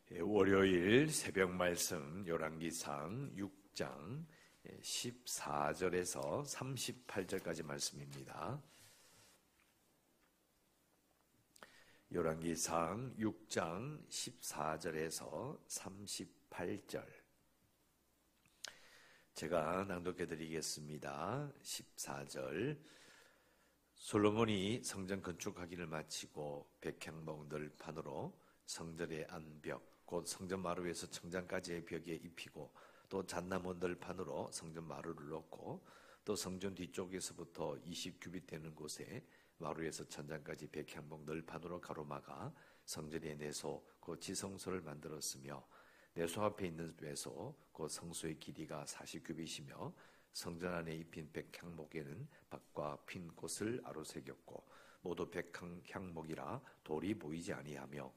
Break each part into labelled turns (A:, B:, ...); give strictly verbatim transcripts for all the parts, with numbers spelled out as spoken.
A: 월요일 새벽 말씀 열왕기상 육 장 십사 절에서 삼십팔 절까지 말씀입니다. 열왕기상 육 장 십사 절에서 삼십팔 절 제가 낭독해 드리겠습니다. 십사 절 솔로몬이 성전 건축하기를 마치고 백향목 널판으로 성전의 안벽 곧 성전 마루에서 청장까지의 벽에 입히고 또 잣나무 널판으로 성전 마루를 놓고 또 성전 뒤쪽에서부터 이십 규빗 되는 곳에 마루에서 천장까지 백향목 널판으로 가로막아 성전의 내소 곧 지성소를 만들었으며 내소 앞에 있는 외소 곧 성소의 길이가 사십 규빗이며 성전 안에 입힌 백향목에는 밭과 핀 꽃을 아로새겼고 모두 백향목이라 돌이 보이지 아니하며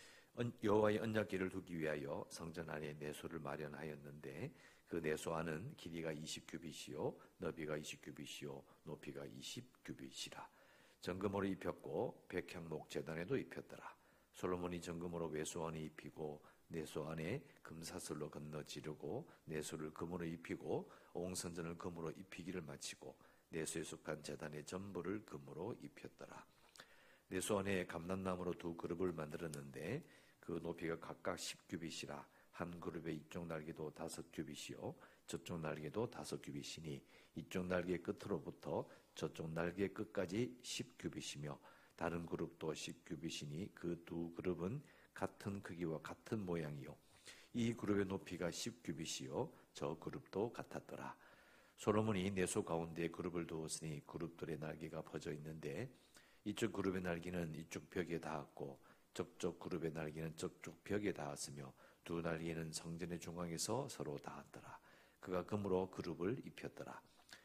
A: 여호와의 언약궤를 두기 위하여 성전 안에 내소를 마련하였는데 그 내소 안은 길이가 이십 규빗이요 너비가 이십 규빗이요 높이가 이십 규빗이라. 정금으로 입혔고 백향목 제단에도 입혔더라. 솔로몬이 정금으로 외소 안에 입히고 내소 안에 금사슬로 건너 지르고 내소를 금으로 입히고 온 성전을 금으로 입히기를 마치고 내소에 속한 제단의 전부를 금으로 입혔더라. 내소 안에 감람나무로 두 그룹을 만들었는데 그 높이가 각각 십 규빗이라. 한 그룹의 이쪽 날개도 다섯 규빗이요 저쪽 날개도 다섯 규빗이니 이쪽 날개 끝으로부터 저쪽 날개 끝까지 십 규빗이며 다른 그룹도 십 규빗이니 그 두 그룹은 같은 크기와 같은 모양이요 이 그룹의 높이가 십 규빗이요 저 그룹도 같았더라. 솔로몬이 내소 가운데 그룹을 두었으니 그룹들의 날개가 퍼져 있는데 이쪽 그룹의 날개는 이쪽 벽에 닿았고 저쪽 그룹의 날개는 저쪽 벽에 닿았으며 두 날개는 성전의 중앙에서 서로 닿았더라. 그가 금으로 그룹을 입혔더라.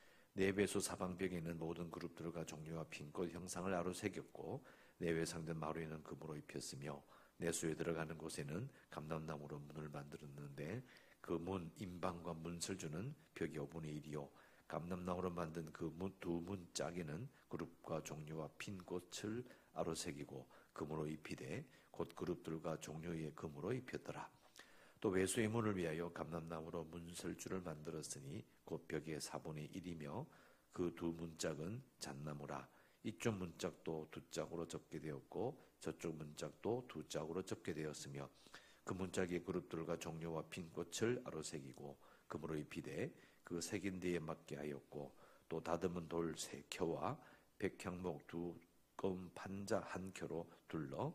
A: 내외소 사방벽에는 모든 그룹들과 종류와 핀꽃 형상을 아로새겼고 내외 성전 마루에는 금으로 입혔으며 내소에 들어가는 곳에는 감람나무로 문을 만들었는데 그 문 인방과 문설주는 벽의 오분의 일이요 감람나무로 만든 그 두 문짝에는 그룹과 종류와 핀 꽃을 아로새기고 금으로 입히되 곧 그룹들과 종류의 금으로 입혔더라. 또 외소의 문을 위하여 감람나무로 문설주를 만들었으니 곧 벽의 사분의 일이며 그 두 문짝은 잣나무라. 이쪽 문짝도 두 짝으로 접게 되었고 저쪽 문짝도 두 짝으로 접게 되었으며 그 문짝의 그룹들과 종류와 핀 꽃을 아로새기고 금으로 입히되 그 새긴 데에 맞게 하였고 또 다듬은 돌 세 켜와 백향목 두 검 판자 한 켜로 둘러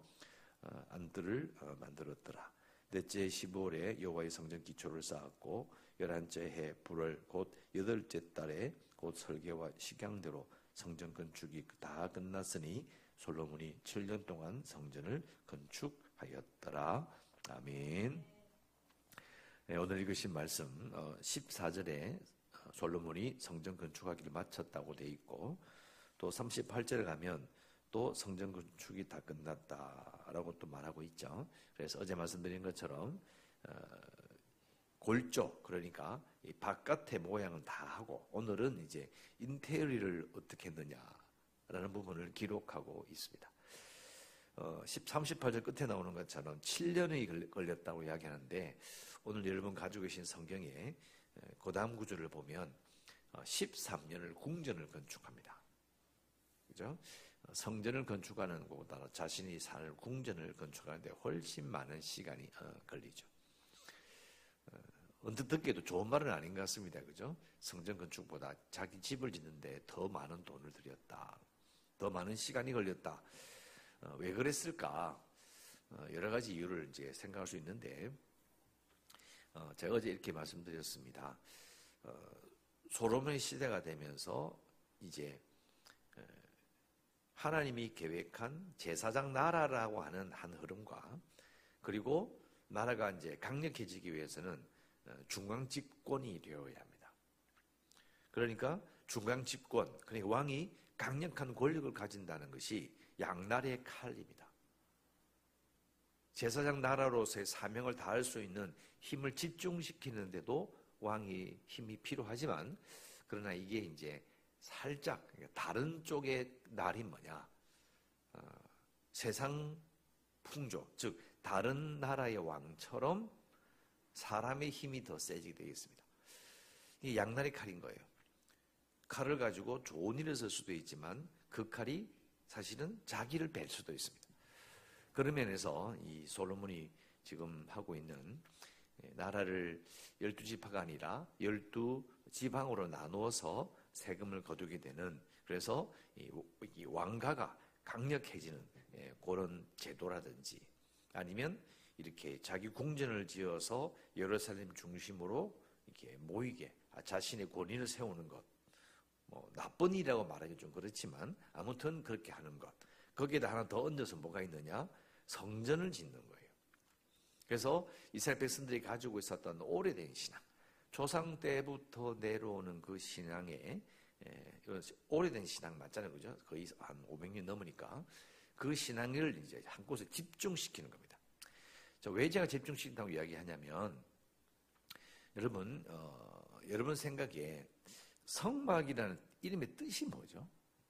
A: 안들을 만들었더라. 넷째 십오월에 여호와의 성전 기초를 쌓았고 열한째 해 불월 곧 여덟째 달에 곧 설계와 식양대로 성전 건축이 다 끝났으니 솔로몬이 칠 년 동안 성전을 건축하였더라. 아멘. 네, 오늘 읽으신 말씀 십사 절에 솔로몬이 성전 건축하기를 마쳤다고 돼 있고 또 삼십팔 절에 가면 또 성전 건축이 다 끝났다라고 또 말하고 있죠. 그래서 어제 말씀드린 것처럼 어, 골조 그러니까 이 바깥의 모양은 다 하고 오늘은 이제 인테리어를 어떻게 했느냐라는 부분을 기록하고 있습니다. 어, 삼십팔 절 끝에 나오는 것처럼 칠 년이 걸렸다고 이야기하는데 오늘 여러분 가지고 계신 성경에 그 다음 구절을 보면 십삼 년을 궁전을 건축합니다. 그죠? 성전을 건축하는 것보다 자신이 살 궁전을 건축하는데 훨씬 많은 시간이 어, 걸리죠. 어, 언뜻 듣기에도 좋은 말은 아닌 것 같습니다. 그죠? 성전 건축보다 자기 집을 짓는데 더 많은 돈을 들였다. 더 많은 시간이 걸렸다. 어, 왜 그랬을까? 어, 여러 가지 이유를 이제 생각할 수 있는데, 어, 제가 어제 이렇게 말씀드렸습니다. 어, 솔로몬의 시대가 되면서 이제 하나님이 계획한 제사장 나라라고 하는 한 흐름과 그리고 나라가 이제 강력해지기 위해서는 중앙 집권이 되어야 합니다. 그러니까 중앙 집권, 그러니까 왕이 강력한 권력을 가진다는 것이 양날의 칼입니다. 제사장 나라로서의 사명을 다할 수 있는 힘을 집중시키는데도 왕이 힘이 필요하지만 그러나 이게 이제 살짝 다른 쪽의 날이 뭐냐? 어, 세상 풍조, 즉 다른 나라의 왕처럼 사람의 힘이 더 세지게 되겠습니다. 이게 양날의 칼인 거예요. 칼을 가지고 좋은 일을 쓸 수도 있지만 그 칼이 사실은 자기를 뺄 수도 있습니다. 그런 면에서 이 솔로몬이 지금 하고 있는 나라를 열두 지파가 아니라 열두 지방으로 나누어서 세금을 거두게 되는, 그래서 이 왕가가 강력해지는 그런 제도라든지, 아니면 이렇게 자기 궁전을 지어서 예루살렘 중심으로 이렇게 모이게 자신의 권위를 세우는 것, 뭐 나쁜 일이라고 말하기 좀 그렇지만 아무튼 그렇게 하는 것, 거기에다 하나 더 얹어서 뭐가 있느냐? 성전을 짓는 거예요. 그래서 이스라엘 백성들이 가지고 있었던 오래된 신앙, 조상 때부터 내려오는 그 신앙에, 예, 오래된 신앙 맞잖아요, 그죠? 거의 한 오백 년 넘으니까 그 신앙을 이제 한 곳에 집중시키는 겁니다. 자, 왜 제가 집중시킨다고 이야기하냐면, 여러분, 어, 여러분 생각에 성막이라는 이름의 뜻이 뭐죠?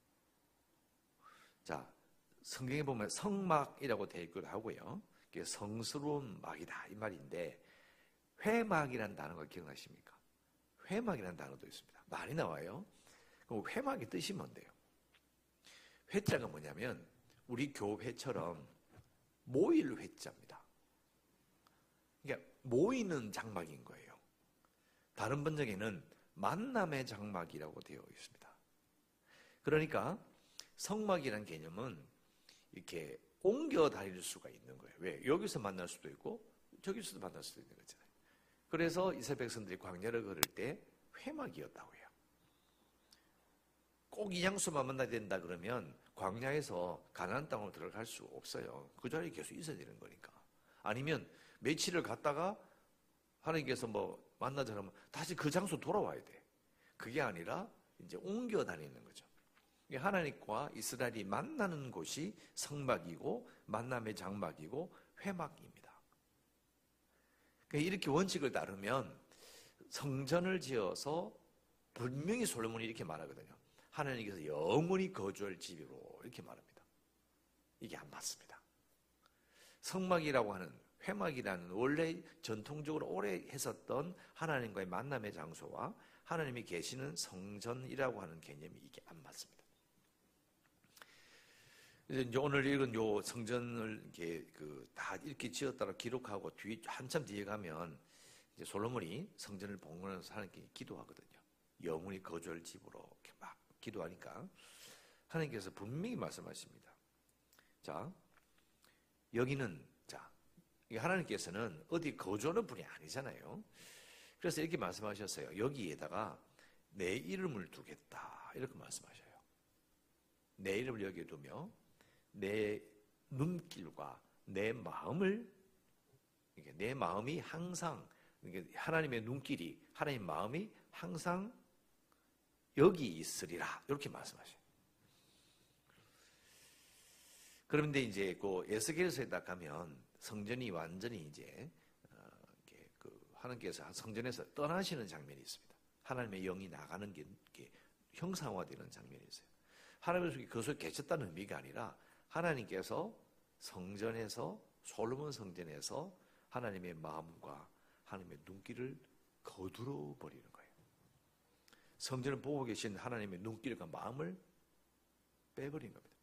A: 자, 성경에 보면 성막이라고 되어 있기도 하고요. 그게 성스러운 막이다 이 말인데, 회막이라는 단어가 기억나십니까? 회막이라는 단어도 있습니다. 많이 나와요. 그럼 회막의 뜻이 뭔데요? 회자가 뭐냐면 우리 교회처럼 모일 회자입니다. 그러니까 모이는 장막인 거예요. 다른 번역에는 만남의 장막이라고 되어 있습니다. 그러니까 성막이라는 개념은 이렇게 옮겨 다닐 수가 있는 거예요. 왜? 여기서 만날 수도 있고 저기서도 만날 수도 있는 거잖아요. 그래서 이스라엘 백성들이 광야를 걸을 때 회막이었다고 해요. 꼭 이 장소만 만나야 된다 그러면 광야에서 가나안 땅으로 들어갈 수 없어요. 그 자리에 계속 있어야 되는 거니까. 아니면 며칠을 갔다가 하나님께서 뭐 만나자 하면 다시 그 장소 돌아와야 돼. 그게 아니라 이제 옮겨 다니는 거죠. 하나님과 이스라엘이 만나는 곳이 성막이고 만남의 장막이고 회막입니다. 이렇게 원칙을 따르면 성전을 지어서 분명히 솔로몬이 이렇게 말하거든요. 하나님께서 영원히 거주할 집으로 이렇게 말합니다. 이게 안 맞습니다. 성막이라고 하는, 회막이라는 원래 전통적으로 오래 했었던 하나님과의 만남의 장소와 하나님이 계시는 성전이라고 하는 개념이 이게 안 맞습니다. 이제 오늘 읽은 요 성전을 이렇게 그 다 이렇게 지었다고 기록하고 뒤 한참 뒤에 가면 이제 솔로몬이 성전을 봉헌해서 하나님께 기도하거든요. 영원히 거주할 집으로 이렇게 막 기도하니까 하나님께서 분명히 말씀하십니다. 자, 여기는 자, 하나님께서는 어디 거주하는 분이 아니잖아요. 그래서 이렇게 말씀하셨어요. 여기에다가 내 이름을 두겠다 이렇게 말씀하셔요. 내 이름을 여기에 두며 내 눈길과 내 마음을, 내 마음이 항상, 하나님의 눈길이, 하나님의 마음이 항상 여기 있으리라 이렇게 말씀하셔요. 그런데 이제 그 에스겔서에 딱 가면 성전이 완전히 이제 어, 그 하나님께서 성전에서 떠나시는 장면이 있습니다. 하나님의 영이 나가는 게, 게 형상화되는 장면이 있어요. 하나님께서 그 속에 계셨다는 의미가 아니라 하나님께서 성전에서, 솔로몬 성전에서 하나님의 마음과 하나님의 눈길을 거두러 버리는 거예요. 성전을 보고 계신 하나님의 눈길과 마음을 빼버린 겁니다.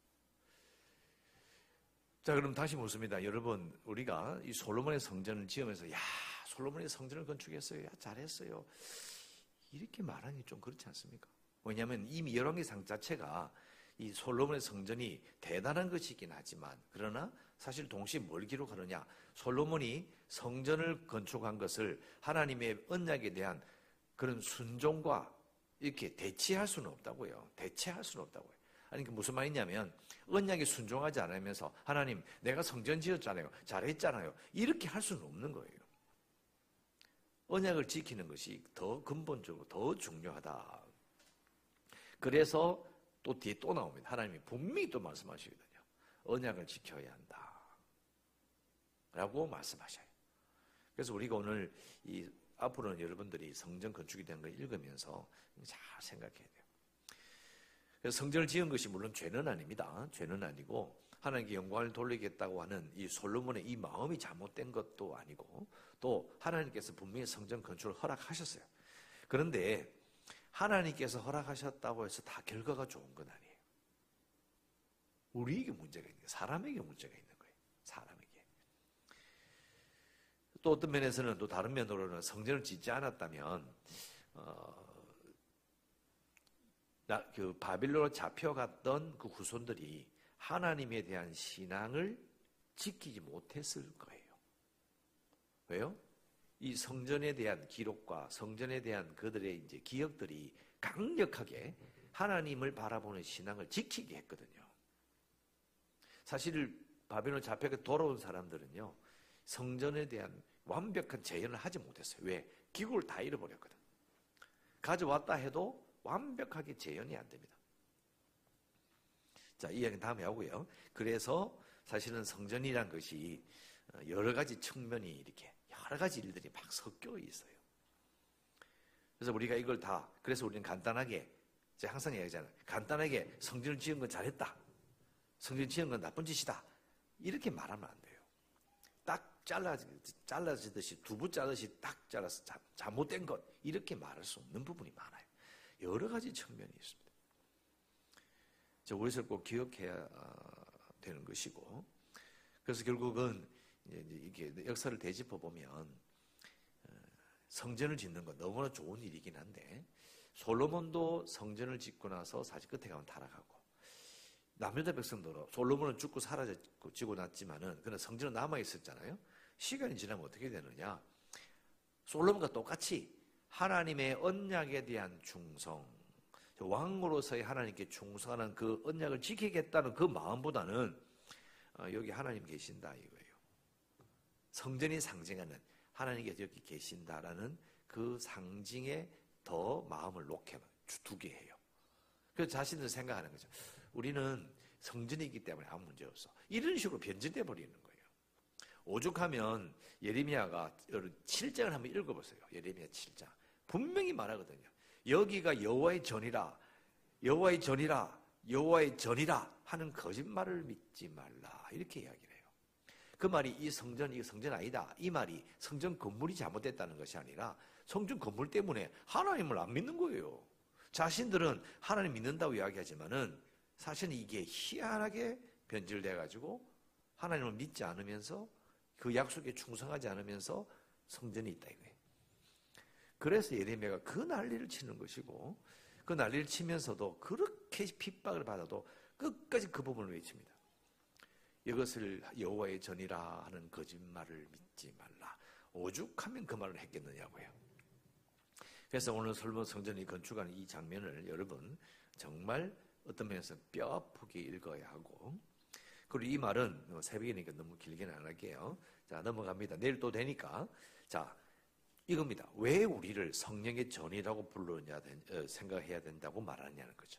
A: 자, 그럼 다시 묻습니다. 여러분, 우리가 이 솔로몬의 성전을 지으면서 야, 솔로몬의 성전을 건축했어요. 야, 잘했어요. 이렇게 말하는 게 좀 그렇지 않습니까? 왜냐하면 이미 열왕기상 자체가 이 솔로몬의 성전이 대단한 것이긴 하지만, 그러나 사실 동시에 뭘 기록하느냐? 솔로몬이 성전을 건축한 것을 하나님의 언약에 대한 그런 순종과 이렇게 대치할 수는 없다고요. 대체할 수는 없다고요. 아니, 그 무슨 말이냐면 언약에 순종하지 않으면서 하나님, 내가 성전 지었잖아요. 잘했잖아요. 이렇게 할 수는 없는 거예요. 언약을 지키는 것이 더 근본적으로 더 중요하다. 그래서 또 뒤에 또 나옵니다. 하나님이 분명히 또 말씀하시거든요. 언약을 지켜야 한다 라고 말씀하셔요. 그래서 우리가 오늘 이 앞으로는 여러분들이 성전 건축이 된 걸 읽으면서 잘 생각해야 돼요. 그래서 성전을 지은 것이 물론 죄는 아닙니다. 죄는 아니고 하나님께 영광을 돌리겠다고 하는 이 솔로몬의 이 마음이 잘못된 것도 아니고 또 하나님께서 분명히 성전 건축을 허락하셨어요. 그런데 하나님께서 허락하셨다고 해서 다 결과가 좋은 건 아니에요. 우리에게 문제가 있는 거예요. 사람에게 문제가 있는 거예요. 사람에게. 또 어떤 면에서는 또 다른 면으로는 성전을 짓지 않았다면 어, 나, 그 바빌론으로 잡혀갔던 그 후손들이 하나님에 대한 신앙을 지키지 못했을 거예요. 왜요? 이 성전에 대한 기록과 성전에 대한 그들의 이제 기억들이 강력하게 하나님을 바라보는 신앙을 지키게 했거든요. 사실 바벨론 잡혀가 돌아온 사람들은요, 성전에 대한 완벽한 재현을 하지 못했어요. 왜? 기록을 다 잃어버렸거든. 가져왔다 해도 완벽하게 재현이 안 됩니다. 자, 이 이야기는 다음에 하고요. 그래서 사실은 성전이란 것이 여러 가지 측면이 이렇게 여러 가지 일들이 막 섞여 있어요. 그래서 우리가 이걸 다, 그래서 우리는 간단하게, 제가 항상 얘기하잖아요. 간단하게 성전을 지은 건 잘했다. 성전 지은 건 나쁜 짓이다. 이렇게 말하면 안 돼요. 딱 잘라, 잘라지듯이, 두부 짜듯이 딱 잘라서 자, 잘못된 것. 이렇게 말할 수 없는 부분이 많아요. 여러 가지 측면이 있습니다. 저 우리를 꼭 기억해야 되는 것이고, 그래서 결국은 이게 역사를 되짚어 보면 성전을 짓는 건 너무나 좋은 일이긴 한데 솔로몬도 성전을 짓고 나서 사실 끝에 가면 타락하고 남유다 백성도 솔로몬은 죽고 사라지고 지고 났지만은 그는 성전은 남아 있었잖아요. 시간이 지나면 어떻게 되느냐? 솔로몬과 똑같이 하나님의 언약에 대한 충성, 왕으로서의 하나님께 충성하는 그 언약을 지키겠다는 그 마음보다는 여기 하나님 계신다 이거예요. 성전이 상징하는 하나님께서 여기 계신다라는 그 상징에 더 마음을 놓게 두게 해요. 그래서 자신들 생각하는 거죠. 우리는 성전이기 때문에 아무 문제 없어. 이런 식으로 변질돼 버리는 거예요. 오죽하면 예레미야가 칠 장을 한번 읽어보세요. 예레미야 칠 장. 분명히 말하거든요. 여기가 여호와의 전이라, 여호와의 전이라, 여호와의 전이라 하는 거짓말을 믿지 말라. 이렇게 이야기를 해요. 그 말이 이 성전, 이 성전 아니다. 이 말이 성전 건물이 잘못됐다는 것이 아니라 성전 건물 때문에 하나님을 안 믿는 거예요. 자신들은 하나님 믿는다고 이야기하지만은 사실은 이게 희한하게 변질돼가지고 하나님을 믿지 않으면서 그 약속에 충성하지 않으면서 성전이 있다 이거예요. 그래서 예레미야가 그 난리를 치는 것이고 그 난리를 치면서도 그렇게 핍박을 받아도 끝까지 그 부분을 외칩니다. 이것을 여호와의 전이라 하는 거짓말을 믿지 말라. 오죽하면 그 말을 했겠느냐고요. 그래서 오늘 솔로몬 성전이 건축하는 이 장면을 여러분 정말 어떤 면에서 뼈 아프게 읽어야 하고, 그리고 이 말은 새벽이니까 너무 길게는 안 할게요. 자, 넘어갑니다. 내일 또 되니까. 자, 이겁니다. 왜 우리를 성령의 전이라고 부르냐 생각해야 된다고 말하느냐는 거죠.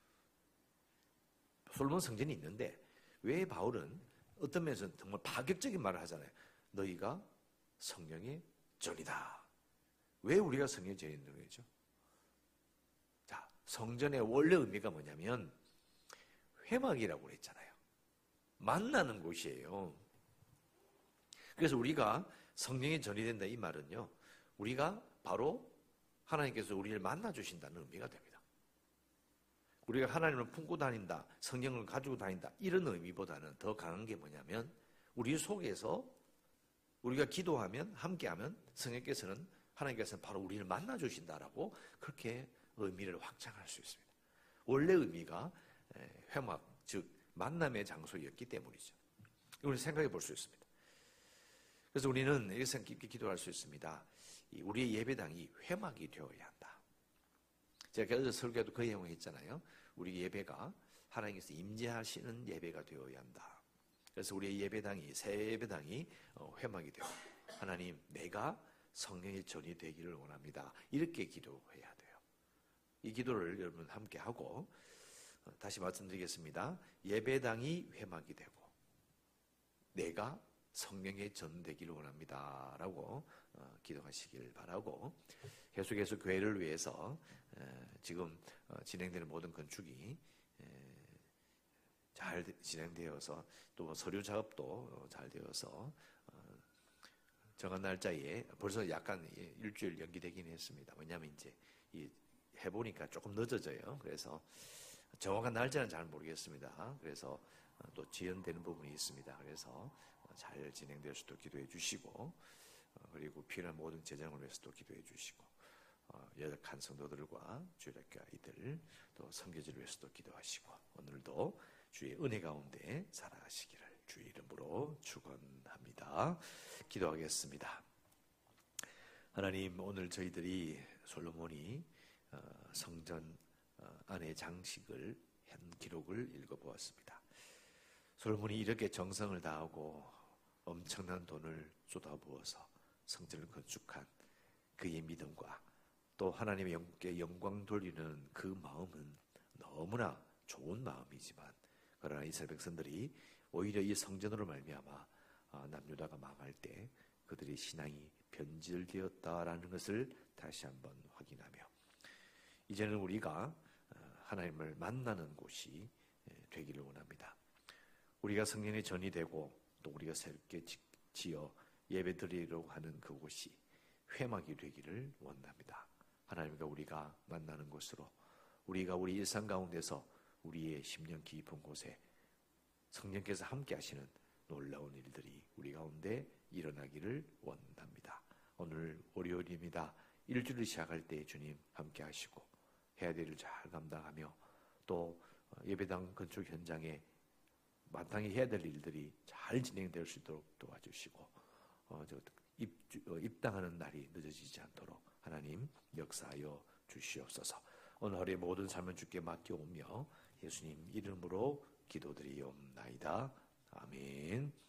A: 솔로몬 성전이 있는데 왜 바울은 어떤 면에서는 정말 파격적인 말을 하잖아요. 너희가 성령의 전이다. 왜 우리가 성령의 전이 있는 거죠? 자, 성전의 원래 의미가 뭐냐면 회막이라고 그랬잖아요. 만나는 곳이에요. 그래서 우리가 성령의 전이 된다 이 말은요, 우리가 바로 하나님께서 우리를 만나주신다는 의미가 됩니다. 우리가 하나님을 품고 다닌다, 성령을 가지고 다닌다 이런 의미보다는 더 강한 게 뭐냐면 우리 속에서 우리가 기도하면 함께하면 성령께서는 하나님께서는 바로 우리를 만나주신다라고 그렇게 의미를 확장할 수 있습니다. 원래 의미가 회막, 즉 만남의 장소였기 때문이죠. 이걸 생각해 볼 수 있습니다. 그래서 우리는 이렇게 깊게 기도할 수 있습니다. 우리의 예배당이 회막이 되어야 한다. 제가 어제 설교에도 그 내용을 했잖아요. 우리 예배가 하나님께서 임재하시는 예배가 되어야 한다. 그래서 우리의 예배당이, 새 예배당이 회막이 되어 하나님 내가 성령의 전이 되기를 원합니다. 이렇게 기도해야 돼요. 이 기도를 여러분 함께 하고 다시 말씀드리겠습니다. 예배당이 회막이 되고 내가 성령의 전 되기를 원합니다. 라고 어, 기도하시길 바라고 계속해서 교회를 위해서 에, 지금 어, 진행되는 모든 건축이 에, 잘 진행되어서 또 서류 작업도 잘 되어서 정한 날짜에 벌써 약간 일주일 연기되긴 했습니다. 왜냐하면 이제 이 해보니까 조금 늦어져요. 그래서 정확한 날짜는 잘 모르겠습니다. 그래서 또 지연되는 부분이 있습니다. 그래서 잘 진행될 수도 기도해 주시고, 그리고 필요한 모든 재정을 위해서도 기도해 주시고, 연약한 성도들과 주일학교 아이들 또 선교지를 위해서도 기도하시고, 오늘도 주의 은혜 가운데 살아가시기를 주의 이름으로 축원합니다. 기도하겠습니다. 하나님, 오늘 저희들이 솔로몬이 성전 안의 장식을 한 기록을 읽어보았습니다. 솔로몬이 이렇게 정성을 다하고 엄청난 돈을 쏟아부어서 성전을 건축한 그의 믿음과 또 하나님의 영께 영광 돌리는 그 마음은 너무나 좋은 마음이지만, 그러나 이스라엘 백성들이 오히려 이 성전으로 말미암아 남유다가 망할 때 그들의 신앙이 변질되었다라는 것을 다시 한번 확인하며, 이제는 우리가 하나님을 만나는 곳이 되기를 원합니다. 우리가 성령의 전이 되고 또 우리가 새롭게 지어 예배 드리려고 하는 그곳이 회막이 되기를 원합니다. 하나님과 우리가 만나는 곳으로, 우리가 우리 일상 가운데서 우리의 심령 깊은 곳에 성령께서 함께 하시는 놀라운 일들이 우리 가운데 일어나기를 원합니다. 오늘 월요일입니다. 일주일을 시작할 때 주님 함께 하시고 해야 될 일을 잘 감당하며 또 예배당 건축 현장에 마땅히 해야 될 일들이 잘 진행될 수 있도록 도와주시고, 어, 저 입, 어, 입당하는 날이 늦어지지 않도록 하나님 역사하여 주시옵소서. 오늘 하루의 모든 삶을 주께 맡겨오며 예수님 이름으로 기도드리옵나이다. 아멘.